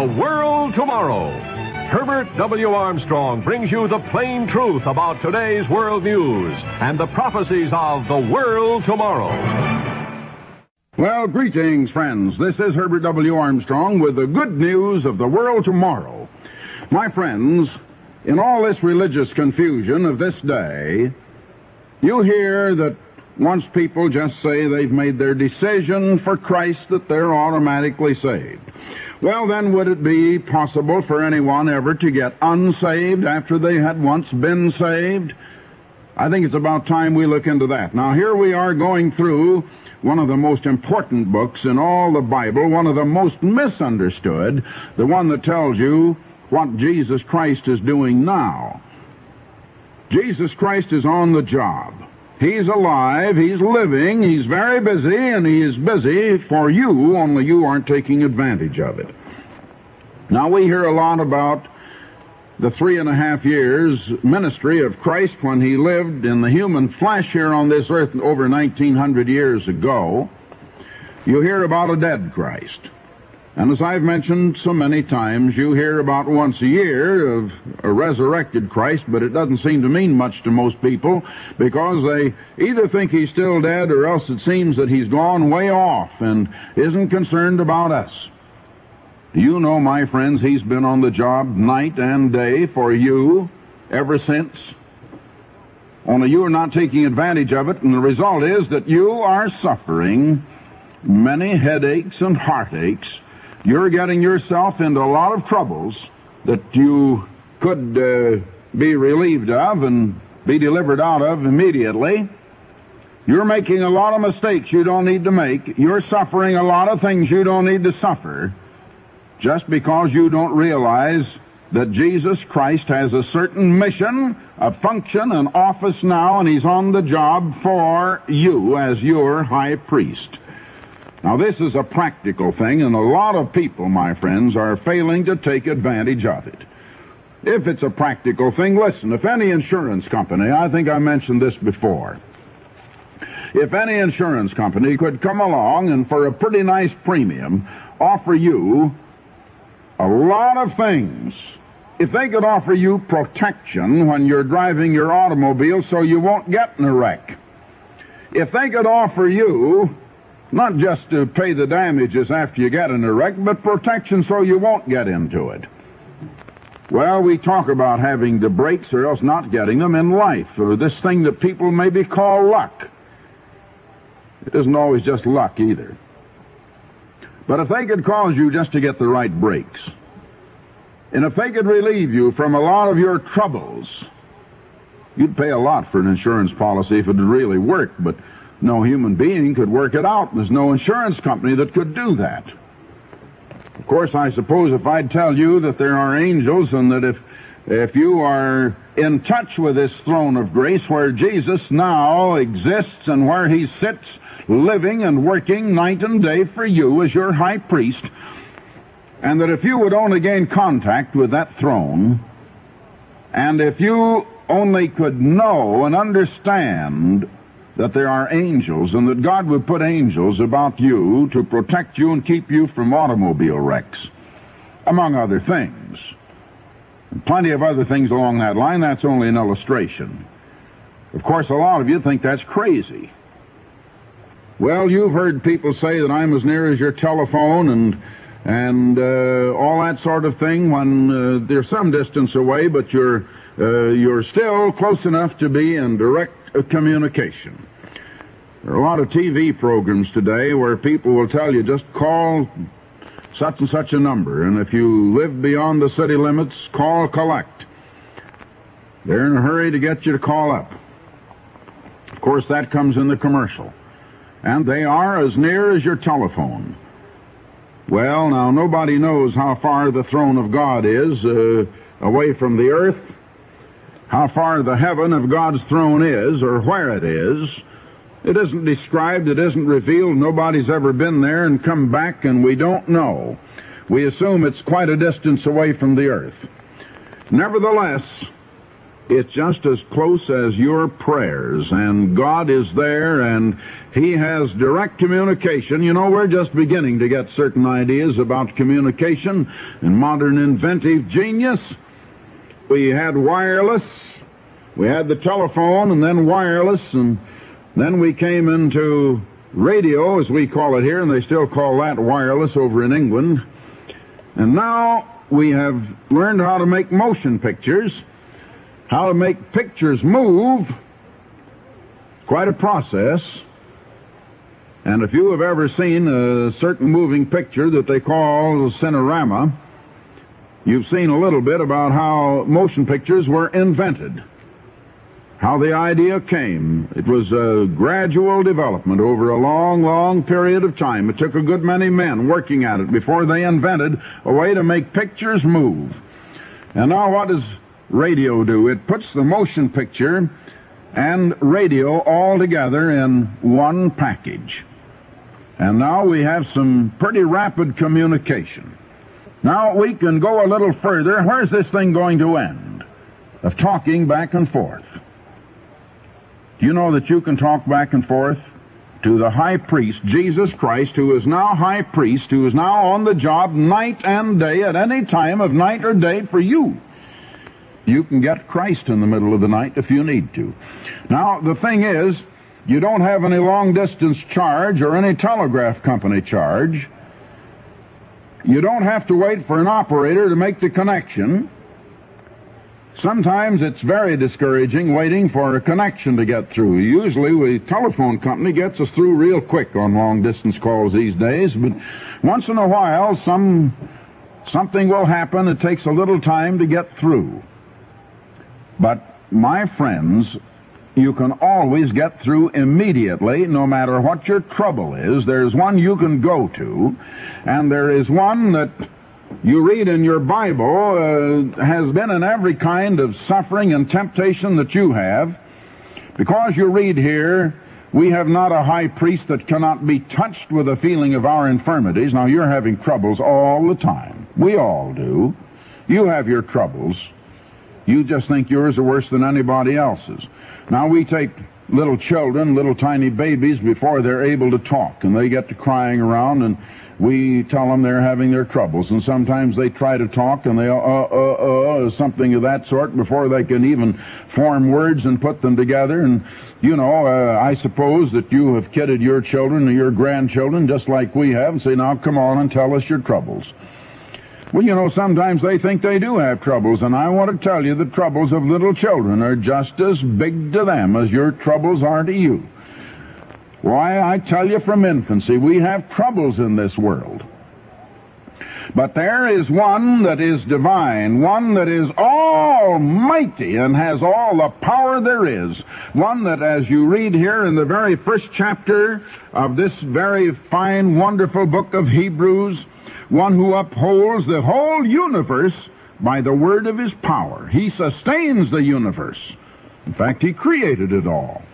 The World Tomorrow. Herbert W. Armstrong brings you the plain truth about today's world news and the prophecies of the world tomorrow. Well, greetings, friends. This is Herbert W. Armstrong with the good news of the world tomorrow. My friends, in all this religious confusion of this day, you hear that once people just say they've made their decision for Christ, that they're automatically saved. Well, then, would it be possible for anyone ever to get unsaved after they had once been saved? I think it's about time we look into that. Now, here we are going through one of the most important books in all the Bible, one of the most misunderstood, the one that tells you what Jesus Christ is doing now. Jesus Christ is on the job. He's alive, he's living, he's very busy, and he is busy for you, only you aren't taking advantage of it. Now, we hear a lot about the 3.5 years ministry of Christ when he lived in the human flesh here on this earth over 1,900 years ago. You hear about a dead Christ. And as I've mentioned so many times, you hear about once a year of a resurrected Christ, but it doesn't seem to mean much to most people because they either think he's still dead or else it seems that he's gone way off and isn't concerned about us. Do you know, my friends, he's been on the job night and day for you ever since? Only you are not taking advantage of it, and the result is that you are suffering many headaches and heartaches. You're getting yourself into a lot of troubles that you could be relieved of and be delivered out of immediately. You're making a lot of mistakes you don't need to make. You're suffering a lot of things you don't need to suffer just because you don't realize that Jesus Christ has a certain mission, a function, an office now, and he's on the job for you as your high priest. Now, this is a practical thing, and a lot of people, my friends, are failing to take advantage of it. If it's a practical thing, listen, if any insurance company, I think I mentioned this before, if any insurance company could come along and for a pretty nice premium offer you a lot of things, if they could offer you protection when you're driving your automobile so you won't get in a wreck, if they could offer you not just to pay the damages after you get in a wreck, but protection so you won't get into it. Well, we talk about having the brakes or else not getting them in life, or this thing that people maybe call luck. It isn't always just luck either. But if they could cause you just to get the right brakes, and if they could relieve you from a lot of your troubles, you'd pay a lot for an insurance policy if it would really work, but no human being could work it out. There's no insurance company that could do that. Of course, I suppose if I'd tell you that there are angels and that if you are in touch with this throne of grace where Jesus now exists and where he sits living and working night and day for you as your high priest, and that if you would only gain contact with that throne, and if you only could know and understand that there are angels, and that God would put angels about you to protect you and keep you from automobile wrecks, among other things. And plenty of other things along that line. That's only an illustration. Of course, a lot of you think that's crazy. Well, you've heard people say that I'm as near as your telephone and all that sort of thing when they're some distance away, but you're still close enough to be in direct communication. There are a lot of TV programs today where people will tell you just call such and such a number, and if you live beyond the city limits, call collect. They're in a hurry to get you to call up. Of course, that comes in the commercial. And they are as near as your telephone. Well, now, nobody knows how far the throne of God is away from the earth, how far the heaven of God's throne is, or where it is. It isn't described, it isn't revealed, nobody's ever been there and come back, and we don't know. We assume it's quite a distance away from the earth. Nevertheless, It's just as close as your prayers, and God is there, and He has direct communication. You know, we're just beginning to get certain ideas about communication and modern inventive genius. We had wireless, we had the telephone, and then wireless, and then we came into radio, as we call it here, and they still call that wireless over in England. And now we have learned how to make motion pictures, how to make pictures move. Quite a process. And if you have ever seen a certain moving picture that they call Cinerama, you've seen a little bit about how motion pictures were invented, how the idea came. It was a gradual development over a long, long period of time. It took a good many men working at it before they invented a way to make pictures move. And now what does radio do? It puts the motion picture and radio all together in one package. And now we have some pretty rapid communication. Now we can go a little further. Where's this thing going to end? Of talking back and forth. Do you know that you can talk back and forth to the high priest, Jesus Christ, who is now high priest, who is now on the job night and day, at any time of night or day for you? You can get Christ in the middle of the night if you need to. Now, the thing is, you don't have any long-distance charge or any telegraph company charge. You don't have to wait for an operator to make the connection. Sometimes it's very discouraging waiting for a connection to get through. Usually the telephone company gets us through real quick on long-distance calls these days, but once in a while something will happen. It takes a little time to get through. But, my friends, you can always get through immediately, no matter what your trouble is. There's one you can go to, and there is one that you read in your Bible has been in every kind of suffering and temptation that you have. Because you read here, we have not a high priest that cannot be touched with the feeling of our infirmities. Now, you're having troubles all the time. We all do. You have your troubles. You just think yours are worse than anybody else's. Now, we take little children, little tiny babies, before they're able to talk, and they get to crying around, and we tell them they're having their troubles. And sometimes they try to talk, and they something of that sort before they can even form words and put them together. And, you know, I suppose that you have kidded your children or your grandchildren just like we have, and say, now come on and tell us your troubles. Well, you know, sometimes they think they do have troubles, and I want to tell you the troubles of little children are just as big to them as your troubles are to you. Why, I tell you from infancy, we have troubles in this world. But there is one that is divine, one that is almighty and has all the power there is, one that, as you read here in the very first chapter of this very fine, wonderful book of Hebrews, one who upholds the whole universe by the word of his power. He sustains the universe. In fact, he created it all.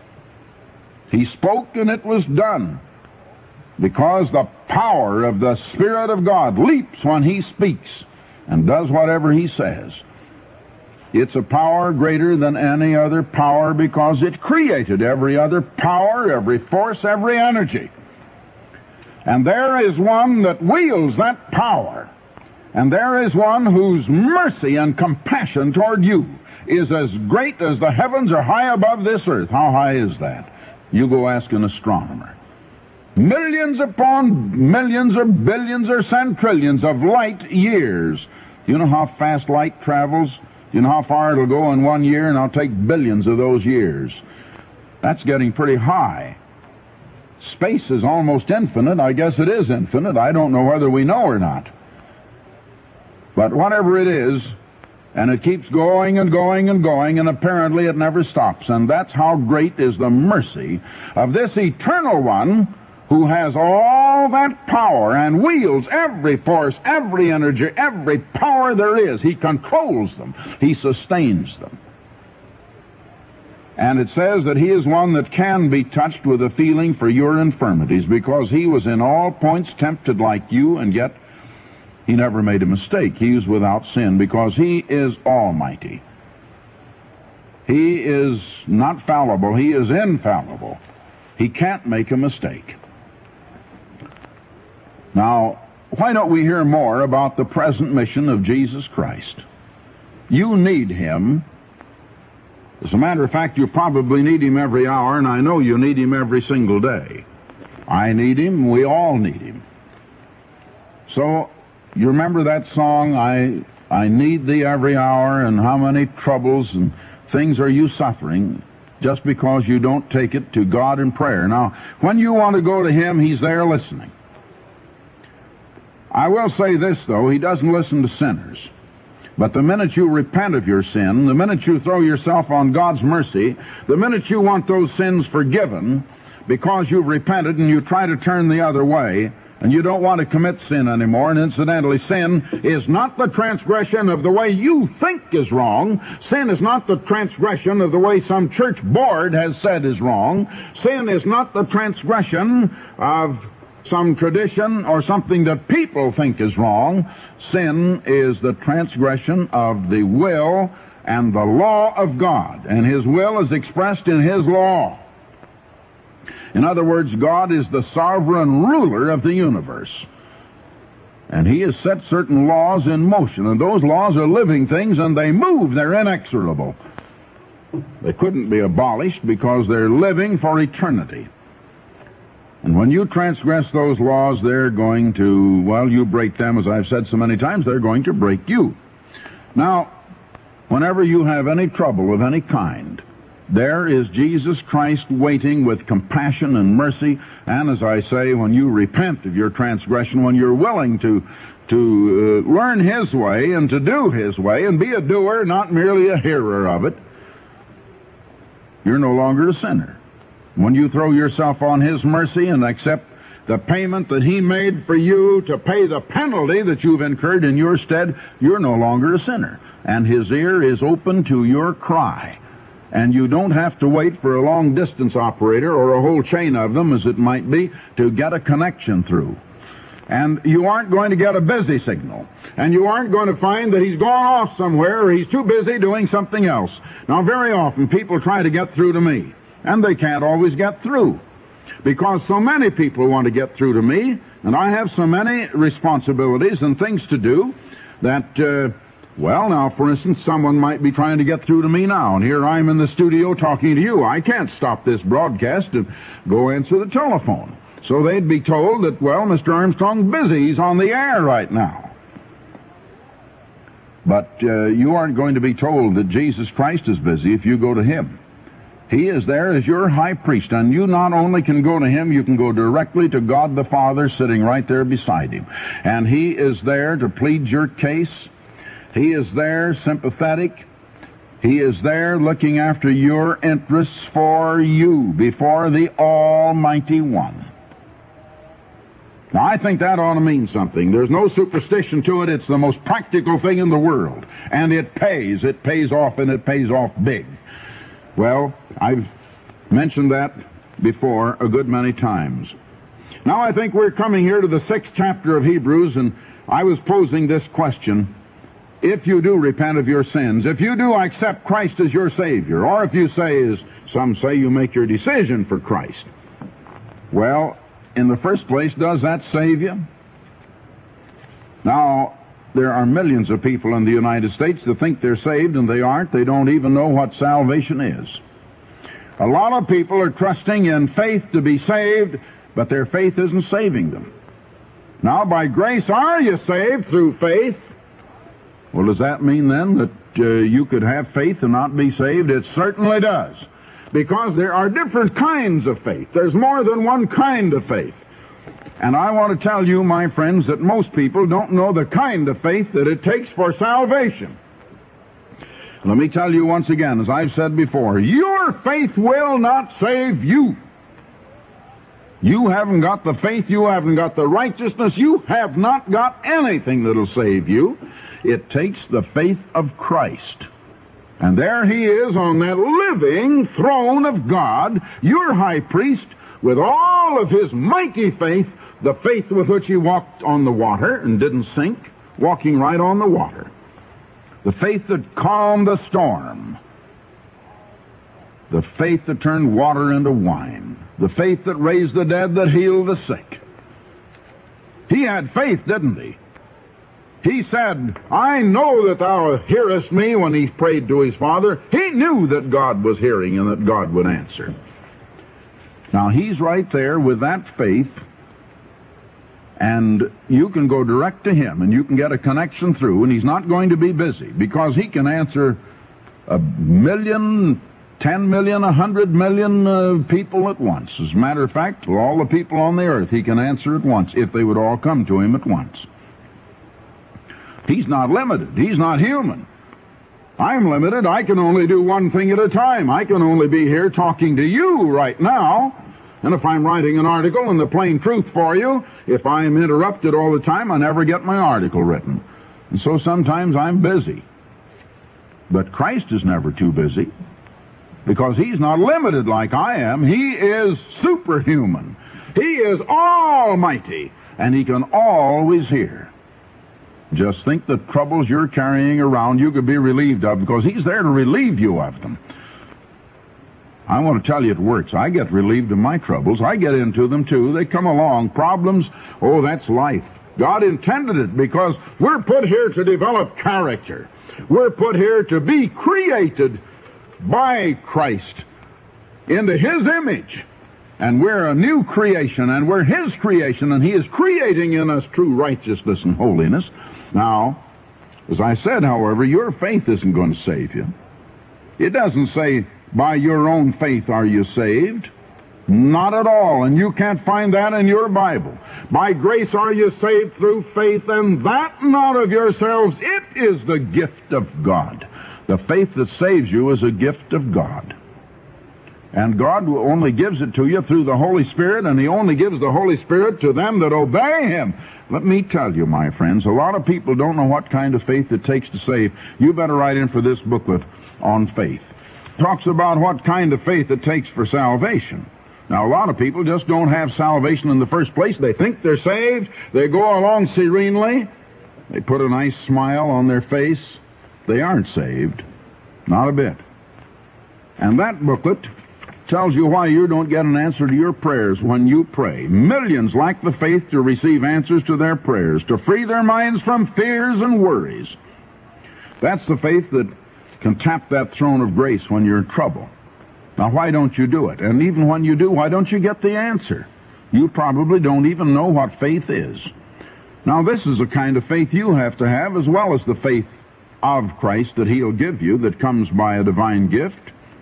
He spoke and it was done, because the power of the Spirit of God leaps when he speaks and does whatever he says. It's a power greater than any other power because it created every other power, every force, every energy. And there is one that wields that power. And there is one whose mercy and compassion toward you is as great as the heavens are high above this earth. How high is that? You go ask an astronomer. Millions upon millions or billions or centrillions of light years. Do you know how fast light travels? Do you know how far it'll go in 1 year? And I'll take billions of those years. That's getting pretty high. Space is almost infinite. I guess it is infinite. I don't know whether we know or not. But whatever it is, and it keeps going and going and going, and apparently it never stops. And that's how great is the mercy of this eternal one who has all that power and wields every force, every energy, every power there is. He controls them. He sustains them. And it says that he is one that can be touched with a feeling for your infirmities, because he was in all points tempted like you, and yet he never made a mistake. He was without sin, because he is almighty. He is not fallible. He is infallible. He can't make a mistake. Now, why don't we hear more about the present mission of Jesus Christ? You need Him. As a matter of fact, you probably need Him every hour, and I know you need Him every single day. I need Him. We all need Him. So, you remember that song, I need Thee every hour, and how many troubles and things are you suffering just because you don't take it to God in prayer. Now, when you want to go to Him, He's there listening. I will say this, though, He doesn't listen to sinners. But the minute you repent of your sin, the minute you throw yourself on God's mercy, the minute you want those sins forgiven because you've repented and you try to turn the other way, and you don't want to commit sin anymore, and incidentally, sin is not the transgression of the way you think is wrong. Sin is not the transgression of the way some church board has said is wrong. Sin is not the transgression of some tradition or something that people think is wrong. Sin is the transgression of the will and the law of God, and His will is expressed in His law. In other words, God is the sovereign ruler of the universe, and He has set certain laws in motion, and those laws are living things, and they move. They're inexorable. They couldn't be abolished because they're living for eternity. And when you transgress those laws, they're going to, well, you break them, as I've said so many times, they're going to break you. Now, whenever you have any trouble of any kind, there is Jesus Christ waiting with compassion and mercy, and as I say, when you repent of your transgression, when you're willing to learn His way and to do His way and be a doer, not merely a hearer of it, you're no longer a sinner. When you throw yourself on His mercy and accept the payment that He made for you to pay the penalty that you've incurred in your stead, you're no longer a sinner. And His ear is open to your cry. And you don't have to wait for a long-distance operator or a whole chain of them, as it might be, to get a connection through. And you aren't going to get a busy signal. And you aren't going to find that He's gone off somewhere or He's too busy doing something else. Now, very often people try to get through to me. And they can't always get through, because so many people want to get through to me, and I have so many responsibilities and things to do that, well, now, for instance, someone might be trying to get through to me now, and here I'm in the studio talking to you. I can't stop this broadcast and go answer the telephone. So they'd be told that, well, Mr. Armstrong's busy. He's on the air right now. But you aren't going to be told that Jesus Christ is busy if you go to Him. He is there as your high priest, and you not only can go to Him, you can go directly to God the Father sitting right there beside Him. And He is there to plead your case. He is there sympathetic. He is there looking after your interests for you before the Almighty One. Now, I think that ought to mean something. There's no superstition to it. It's the most practical thing in the world. And it pays. It pays off, and it pays off big. Well, I've mentioned that before a good many times. Now I think we're coming here to the 6th chapter of Hebrews, and I was posing this question. If you do repent of your sins, if you do accept Christ as your Savior, or if you say, as some say, you make your decision for Christ, well, in the first place, does that save you? Now, there are millions of people in the United States that think they're saved, and they aren't. They don't even know what salvation is. A lot of people are trusting in faith to be saved, but their faith isn't saving them. Now, by grace are you saved through faith. Well, does that mean then that you could have faith and not be saved? It certainly does, because there are different kinds of faith. There's more than one kind of faith. And I want to tell you, my friends, that most people don't know the kind of faith that it takes for salvation. Let me tell you once again, as I've said before, your faith will not save you. You haven't got the faith, you haven't got the righteousness, you have not got anything that'll save you. It takes the faith of Christ. And there He is on that living throne of God, your high priest, with all of His mighty faith, the faith with which He walked on the water and didn't sink, walking right on the water. The faith that calmed the storm. The faith that turned water into wine. The faith that raised the dead, that healed the sick. He had faith, didn't he? He said, I know that thou hearest me, when he prayed to his Father. He knew that God was hearing and that God would answer. Now, he's right there with that faith, and you can go direct to him, and you can get a connection through, and he's not going to be busy, because he can answer 1 million, 10 million, 100 million people at once. As a matter of fact, all the people on the earth, he can answer at once, if they would all come to him at once. He's not limited. He's not human. I'm limited. I can only do one thing at a time. I can only be here talking to you right now. And if I'm writing an article in the Plain Truth for you, if I'm interrupted all the time, I never get my article written. And so sometimes I'm busy. But Christ is never too busy, because he's not limited like I am. He is superhuman. He is almighty, and he can always hear. Just think the troubles you're carrying around you could be relieved of, because he's there to relieve you of them. I want to tell you it works. I get relieved of my troubles. I get into them too. They come along. Problems, oh, that's life. God intended it, because we're put here to develop character. We're put here to be created by Christ into his image. And we're a new creation, and we're his creation, and he is creating in us true righteousness and holiness. Now, as I said, however, your faith isn't going to save you. It doesn't say, by your own faith are you saved. Not at all, and you can't find that in your Bible. By grace are you saved through faith, and that not of yourselves. It is the gift of God. The faith that saves you is a gift of God. And God only gives it to you through the Holy Spirit, and he only gives the Holy Spirit to them that obey him. Let me tell you, my friends, a lot of people don't know what kind of faith it takes to save. You better write in for this booklet on faith. It talks about what kind of faith it takes for salvation. Now, a lot of people just don't have salvation in the first place. They think they're saved. They go along serenely. They put a nice smile on their face. They aren't saved. Not a bit. And that booklet tells you why you don't get an answer to your prayers when you pray. Millions lack the faith to receive answers to their prayers, to free their minds from fears and worries. That's the faith that can tap that throne of grace when you're in trouble. Now, why don't you do it? And even when you do, why don't you get the answer? You probably don't even know what faith is. Now, this is the kind of faith you have to have, as well as the faith of Christ that he'll give you, that comes by a divine gift.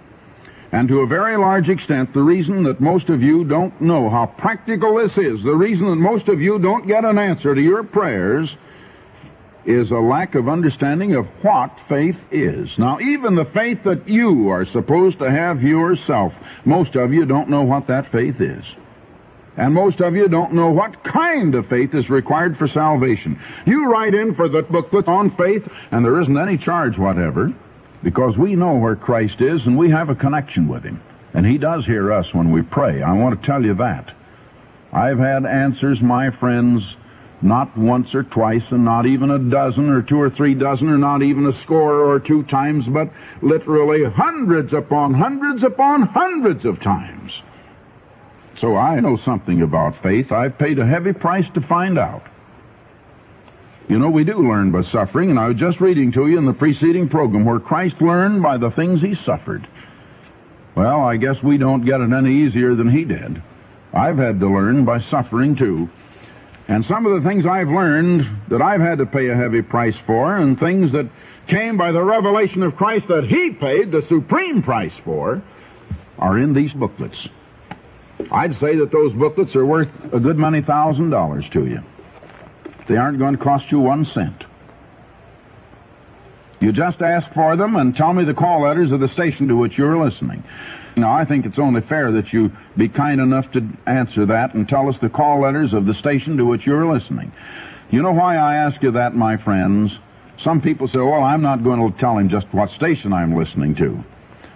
And to a very large extent, the reason that most of you don't know how practical this is, the reason that most of you don't get an answer to your prayers, is a lack of understanding of what faith is. Now, even the faith that you are supposed to have yourself, most of you don't know what that faith is. And most of you don't know what kind of faith is required for salvation. You write in for the booklet on faith, and there isn't any charge whatever, because we know where Christ is, and we have a connection with him. And he does hear us when we pray. I want to tell you that. I've had answers, my friends, not once or twice, and not even a dozen or 2 or 3 dozen, or not even a score or 2 times, but literally hundreds upon hundreds upon hundreds of times. So I know something about faith. I've paid a heavy price to find out. You know, we do learn by suffering, and I was just reading to you in the preceding program where Christ learned by the things he suffered. Well, I guess we don't get it any easier than he did. I've had to learn by suffering too. And some of the things I've learned that I've had to pay a heavy price for, and things that came by the revelation of Christ that he paid the supreme price for, are in these booklets. I'd say that those booklets are worth a good many $1,000s to you. They aren't going to cost you 1 cent. You just ask for them and tell me the call letters of the station to which you're listening. Now, I think it's only fair that you be kind enough to answer that and tell us the call letters of the station to which you're listening. You know why I ask you that, my friends? Some people say, well, I'm not going to tell him just what station I'm listening to.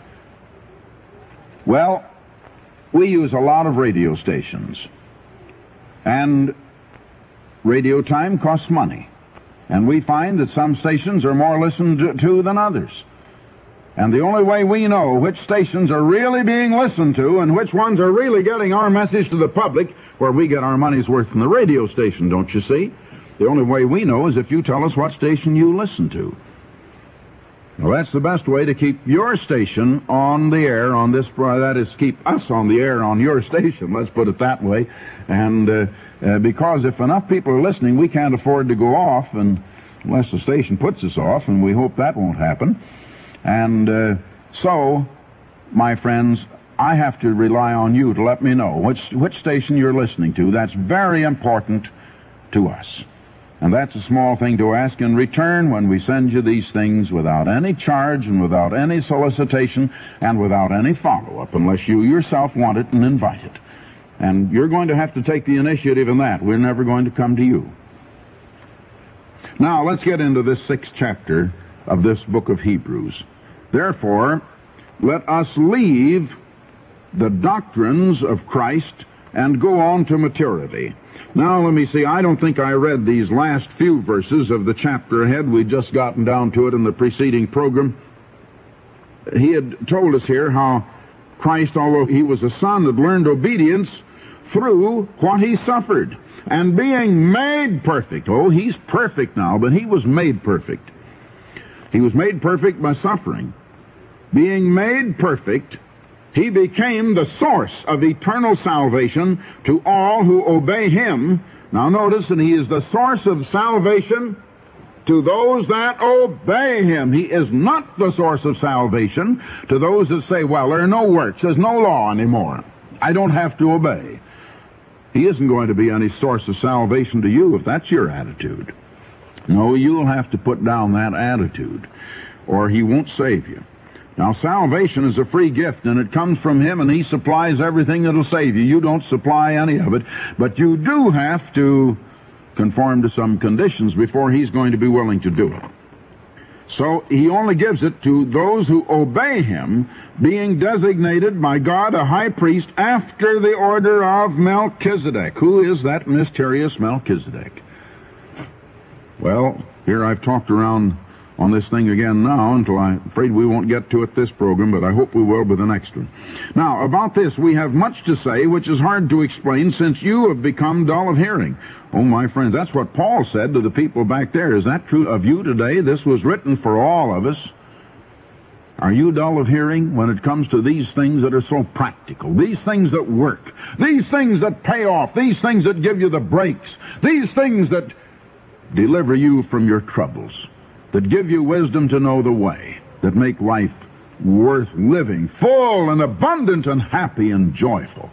Well, we use a lot of radio stations. And radio time costs money. And we find that some stations are more listened to than others. And the only way we know which stations are really being listened to and which ones are really getting our message to the public, where we get our money's worth from the radio station, don't you see? The only way we know is if you tell us what station you listen to. Well, that's the best way to keep your station on the air on this, that is, keep us on the air on your station, let's put it that way. And because if enough people are listening, we can't afford to go off, and unless the station puts us off, and we hope that won't happen. And so, my friends, I have to rely on you to let me know which station you're listening to. That's very important to us. And that's a small thing to ask in return when we send you these things without any charge and without any solicitation and without any follow-up, unless you yourself want it and invite it. And you're going to have to take the initiative in that. We're never going to come to you. Now, let's get into this 6th chapter of this book of Hebrews. Therefore, let us leave the doctrines of Christ and go on to maturity. Now, let me see. I don't think I read these last few verses of the chapter ahead. We'd just gotten down to it in the preceding program. He had told us here how Christ, although he was a son, had learned obedience through what he suffered. And being made perfect. Oh, he's perfect now, but he was made perfect. He was made perfect by suffering. Being made perfect, he became the source of eternal salvation to all who obey him. Now notice that he is the source of salvation to those that obey him. He is not the source of salvation to those that say, well, there are no works, there's no law anymore, I don't have to obey. He isn't going to be any source of salvation to you if that's your attitude. No, you'll have to put down that attitude, or he won't save you. Now, salvation is a free gift, and it comes from him, and he supplies everything that'll save you. You don't supply any of it, but you do have to conform to some conditions before he's going to be willing to do it. So he only gives it to those who obey him, being designated by God a high priest after the order of Melchizedek. Who is that mysterious Melchizedek? Well, here I've talked around on this thing again now until I'm afraid we won't get to it this program, but I hope we will with the next one. Now, about this, we have much to say, which is hard to explain since you have become dull of hearing. Oh, my friends, that's what Paul said to the people back there. Is that true of you today? This was written for all of us. Are you dull of hearing when it comes to these things that are so practical, these things that work, these things that pay off, these things that give you the breaks, these things that deliver you from your troubles, that give you wisdom to know the way, that make life worth living, full and abundant and happy and joyful?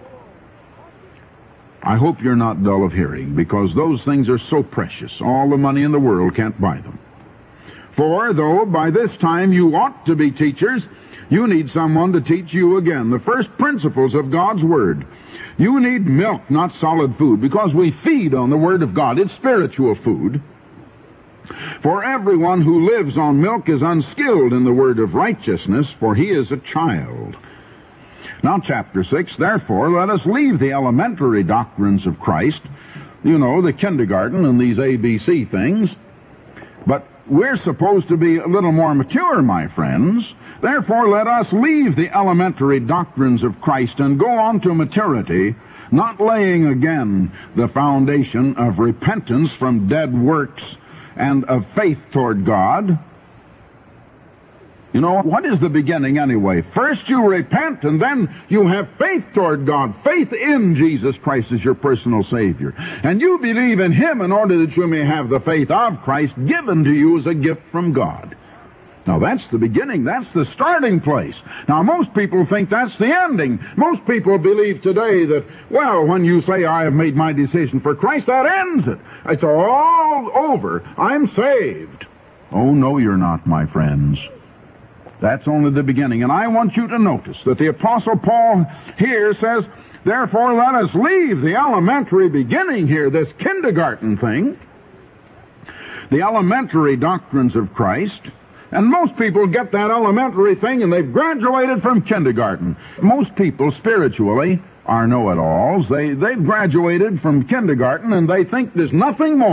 I hope you're not dull of hearing, because those things are so precious. All the money in the world can't buy them. For, though by this time you ought to be teachers, you need someone to teach you again the first principles of God's Word. You need milk, not solid food, because we feed on the Word of God. It's spiritual food. For everyone who lives on milk is unskilled in the word of righteousness, for he is a child. Now, chapter 6, therefore, let us leave the elementary doctrines of Christ, you know, the kindergarten and these ABC things. But we're supposed to be a little more mature, my friends. Therefore, let us leave the elementary doctrines of Christ and go on to maturity, not laying again the foundation of repentance from dead works and of faith toward God. You know, what is the beginning anyway? First you repent, and then you have faith toward God. Faith in Jesus Christ as your personal Savior. And you believe in Him in order that you may have the faith of Christ given to you as a gift from God. Now that's the beginning. That's the starting place. Now most people think that's the ending. Most people believe today that, well, when you say, I have made my decision for Christ, that ends it. It's all over. I'm saved. Oh, no, you're not, my friends. That's only the beginning. And I want you to notice that the Apostle Paul here says, therefore let us leave the elementary beginning here, this kindergarten thing, the elementary doctrines of Christ. And most people get that elementary thing and they've graduated from kindergarten. Most people spiritually are know-it-alls. They've graduated from kindergarten and they think there's nothing more.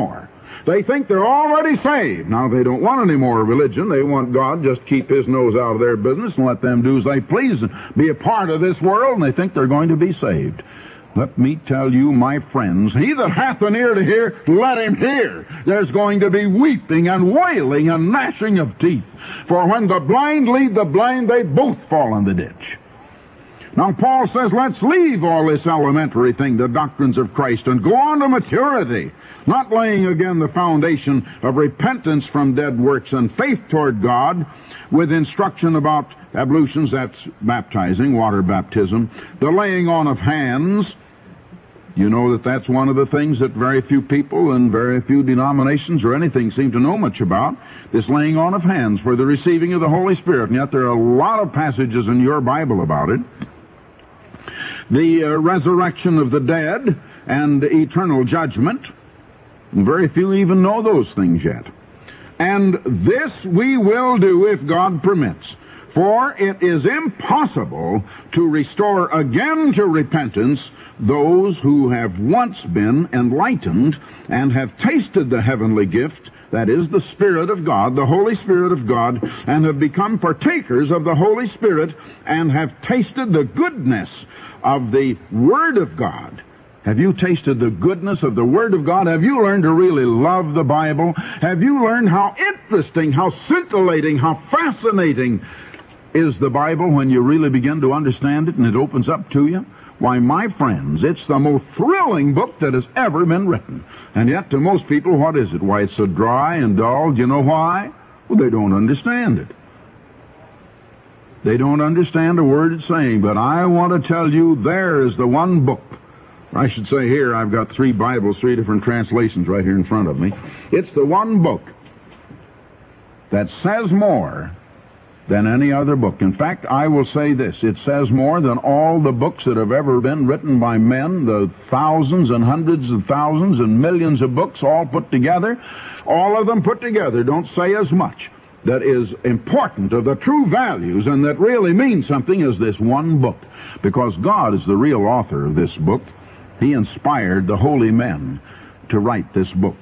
They think they're already saved. Now, they don't want any more religion. They want God just keep his nose out of their business and let them do as they please and be a part of this world, and they think they're going to be saved. Let me tell you, my friends, he that hath an ear to hear, let him hear. There's going to be weeping and wailing and gnashing of teeth. For when the blind lead the blind, they both fall in the ditch. Now, Paul says, let's leave all this elementary thing, the doctrines of Christ, and go on to maturity, not laying again the foundation of repentance from dead works and faith toward God, with instruction about ablutions, that's baptizing, water baptism, the laying on of hands. You know that that's one of the things that very few people and very few denominations or anything seem to know much about, this laying on of hands for the receiving of the Holy Spirit. And yet there are a lot of passages in your Bible about it. The resurrection of the dead and eternal judgment. Very few even know those things yet. And this we will do if God permits. For it is impossible to restore again to repentance those who have once been enlightened and have tasted the heavenly gift, that is, the Spirit of God, the Holy Spirit of God, and have become partakers of the Holy Spirit and have tasted the goodness of the Word of God. Have you tasted the goodness of the Word of God? Have you learned to really love the Bible? Have you learned how interesting, how scintillating, how fascinating is the Bible when you really begin to understand it and it opens up to you? Why, my friends, it's the most thrilling book that has ever been written. And yet, to most people, what is it? Why, it's so dry and dull. Do you know why? Well, they don't understand it. They don't understand a word it's saying. But I want to tell you, there is the one book. I should say here, I've got 3 Bibles, 3 different translations right here in front of me. It's the one book that says more than any other book. In fact, I will say this, it says more than all the books that have ever been written by men, the thousands and hundreds of thousands and millions of books all put together. All of them put together don't say as much that is important of the true values and that really means something as this one book. Because God is the real author of this book. He inspired the holy men to write this book.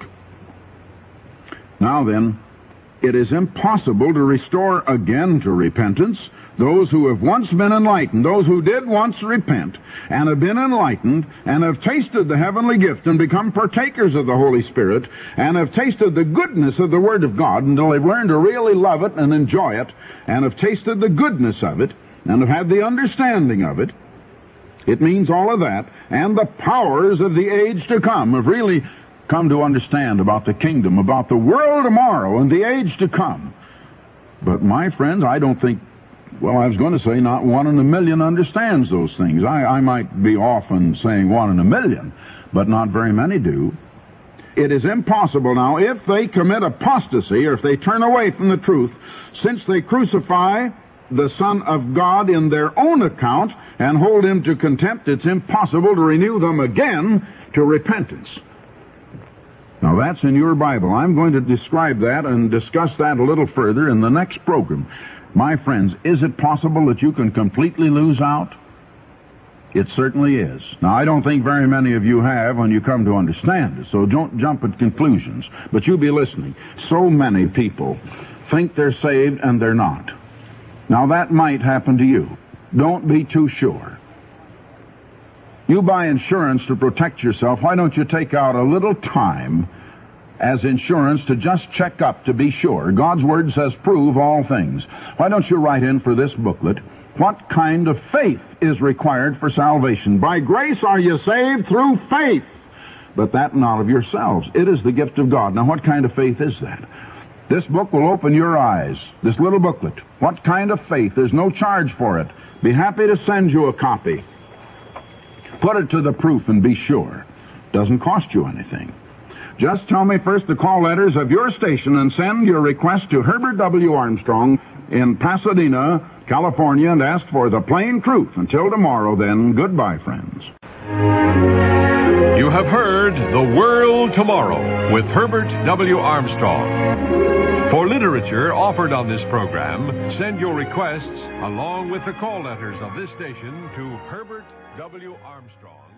Now then, it is impossible to restore again to repentance those who have once been enlightened, those who did once repent and have been enlightened and have tasted the heavenly gift and become partakers of the Holy Spirit and have tasted the goodness of the Word of God until they've learned to really love it and enjoy it and have tasted the goodness of it and have had the understanding of it. It means all of that, and the powers of the age to come have really come to understand about the kingdom, about the world tomorrow and the age to come. But my friends, I don't think, well, I was going to say not 1 in a million understands those things. I might be off in saying 1 in a million, but not very many do. It is impossible now, if they commit apostasy or if they turn away from the truth, since they crucify the Son of God in their own account and hold him to contempt, it's impossible to renew them again to repentance. Now, that's in your Bible. I'm going to describe that and discuss that a little further in the next program. My friends, is it possible that you can completely lose out? It certainly is. Now, I don't think very many of you have when you come to understand it, so don't jump at conclusions. But you be listening. So many people think they're saved and they're not. Now, that might happen to you. Don't be too sure. You buy insurance to protect yourself. Why don't you take out a little time as insurance to just check up to be sure? God's Word says, prove all things. Why don't you write in for this booklet, what kind of faith is required for salvation? By grace are you saved through faith, but that not of yourselves. It is the gift of God. Now, what kind of faith is that? This book will open your eyes, this little booklet. What kind of faith? There's no charge for it. Be happy to send you a copy. Put it to the proof and be sure. Doesn't cost you anything. Just tell me first the call letters of your station and send your request to Herbert W. Armstrong in Pasadena, California, and ask for the plain truth. Until tomorrow, then, goodbye, friends. You have heard The World Tomorrow with Herbert W. Armstrong. For literature offered on this program, send your requests along with the call letters of this station to Herbert W. Armstrong.